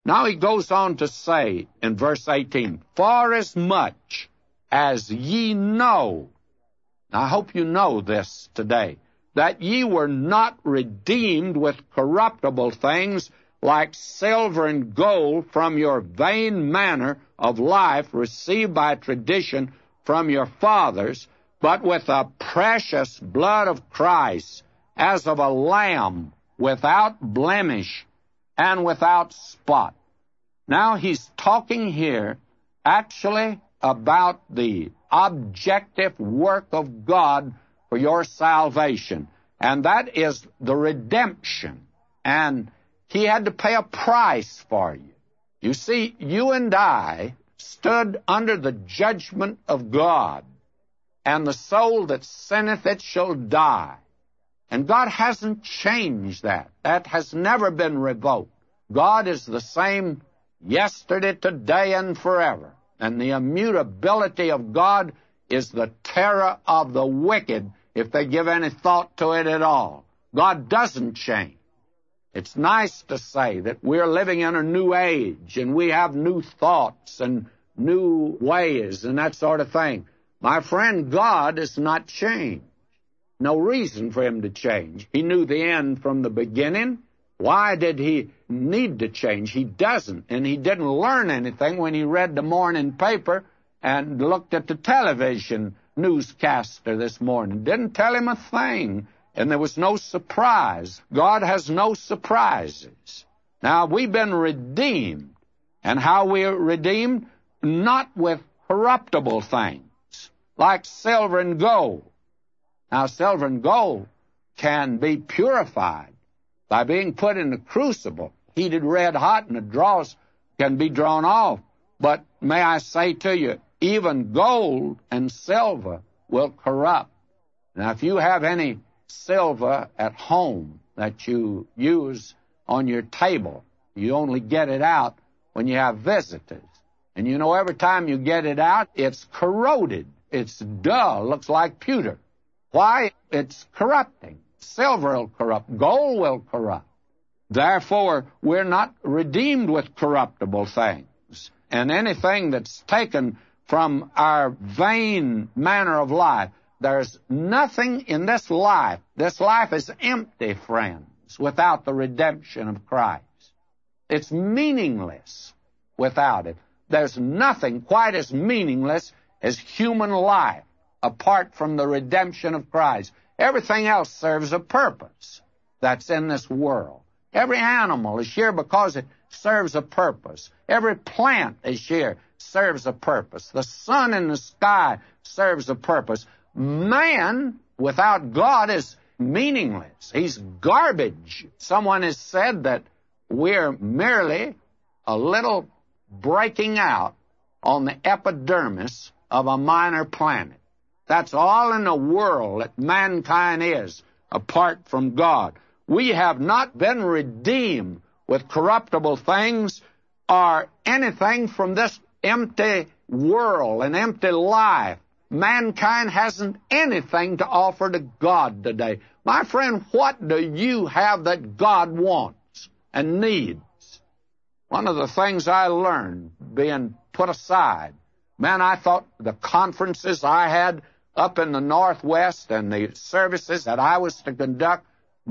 Now he goes on to say in verse 18, "Forasmuch as ye know," now I hope you know this today, "that ye were not redeemed with corruptible things like silver and gold from your vain manner of life received by tradition from your fathers, but with the precious blood of Christ, as of a lamb without blemish and without spot." Now he's talking here actually about the objective work of God for your salvation, and that is the redemption. And he had to pay a price for you. You see, you and I stood under the judgment of God, and the soul that sinneth it shall die. And God hasn't changed that. That has never been revoked. God is the same yesterday, today, and forever. And the immutability of God is the terror of the wicked if they give any thought to it at all. God doesn't change. It's nice to say that we're living in a new age and we have new thoughts and new ways and that sort of thing. My friend, God has not changed. No reason for him to change. He knew the end from the beginning. Why did he need to change? He doesn't. And he didn't learn anything when he read the morning paper and looked at the television newscaster this morning. Didn't tell him a thing. And there was no surprise. God has no surprises. Now, we've been redeemed. And how we are redeemed? Not with corruptible things, like silver and gold. Now, silver and gold can be purified by being put in the crucible, heated red hot, and the dross can be drawn off. But may I say to you, even gold and silver will corrupt. Now, if you have any silver at home that you use on your table, you only get it out when you have visitors. And you know, every time you get it out, it's corroded. It's dull, looks like pewter. Why? It's corrupting. Silver will corrupt. Gold will corrupt. Therefore, we're not redeemed with corruptible things. And anything that's taken from our vain manner of life, there's nothing in this life. This life is empty, friends, without the redemption of Christ. It's meaningless without it. There's nothing quite as meaningless as human life apart from the redemption of Christ. Everything else serves a purpose that's in this world. Every animal is here because it serves a purpose. Every plant is here serves a purpose. The sun in the sky serves a purpose. Man without God is meaningless. He's garbage. Someone has said that we're merely a little breaking out on the epidermis of a minor planet. That's all in the world that mankind is, apart from God. We have not been redeemed with corruptible things or anything from this empty world and empty life. Mankind hasn't anything to offer to God today. My friend, what do you have that God wants and needs? One of the things I learned being put aside, man, I thought the conferences I had up in the Northwest and the services that I was to conduct,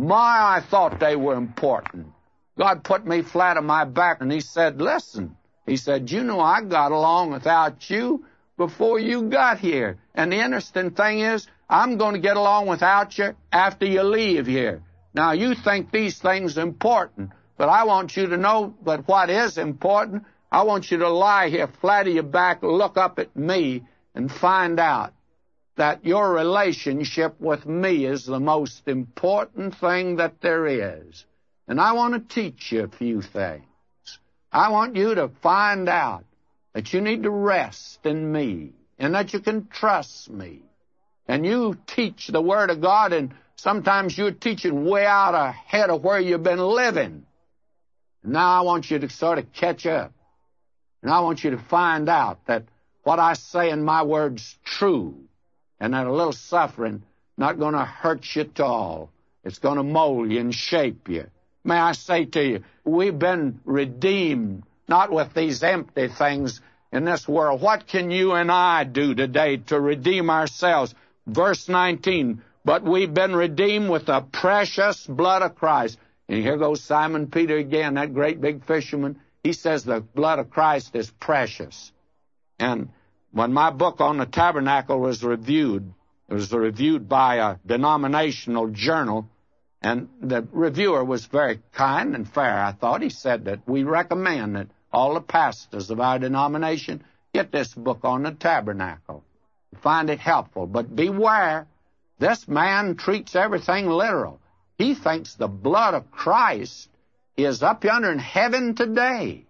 I thought they were important. God put me flat on my back and he said, listen, he said, you know I got along without you before you got here. And the interesting thing is, I'm going to get along without you after you leave here. Now, you think these things are important, but I want you to know that what is important, I want you to lie here flat on your back, look up at me, and find out that your relationship with me is the most important thing that there is. And I want to teach you a few things. I want you to find out that you need to rest in me and that you can trust me. And you teach the Word of God, and sometimes you're teaching way out ahead of where you've been living. Now I want you to sort of catch up. And I want you to find out that what I say in my word's true, and that a little suffering not going to hurt you at all. It's going to mold you and shape you may I say to you, we've been redeemed, not with these empty things in this world. What can you and I do today to redeem ourselves? Verse 19, but we've been redeemed with the precious blood of Christ. And here goes Simon Peter again, that great big fisherman. He says the blood of Christ is precious. And when my book on the tabernacle was reviewed, it was reviewed by a denominational journal, and the reviewer was very kind and fair, I thought. He said that we recommend that all the pastors of our denomination get this book on the tabernacle. Find it helpful. But beware, this man treats everything literal. He thinks the blood of Christ is up yonder in heaven today.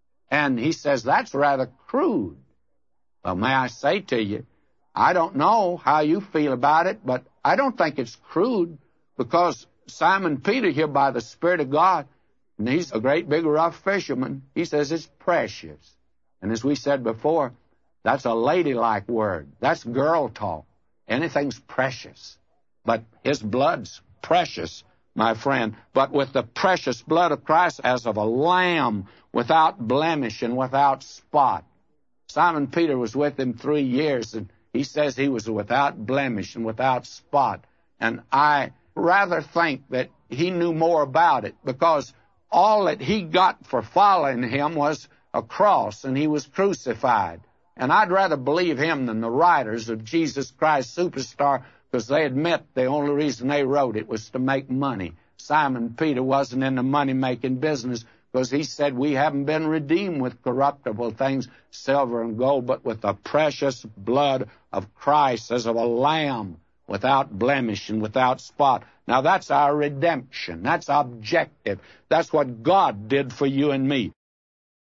And he says that's rather crude. Well, may I say to you, I don't know how you feel about it, but I don't think it's crude, because Simon Peter here, by the Spirit of God, and he's a great big rough fisherman, he says it's precious. And as we said before, that's a ladylike word. That's girl talk. Anything's precious. But his blood's precious, my friend. But with the precious blood of Christ, as of a lamb, without blemish and without spot. Simon Peter was with him 3 years, and he says he was without blemish and without spot. And I rather think that he knew more about it, because all that he got for following him was a cross, and he was crucified. And I'd rather believe him than the writers of Jesus Christ Superstar, because they admit the only reason they wrote it was to make money. Simon Peter wasn't in the money-making business, because he said we haven't been redeemed with corruptible things, silver and gold, but with the precious blood of Christ, as of a lamb, without blemish and without spot. Now that's our redemption. That's objective. That's what God did for you and me.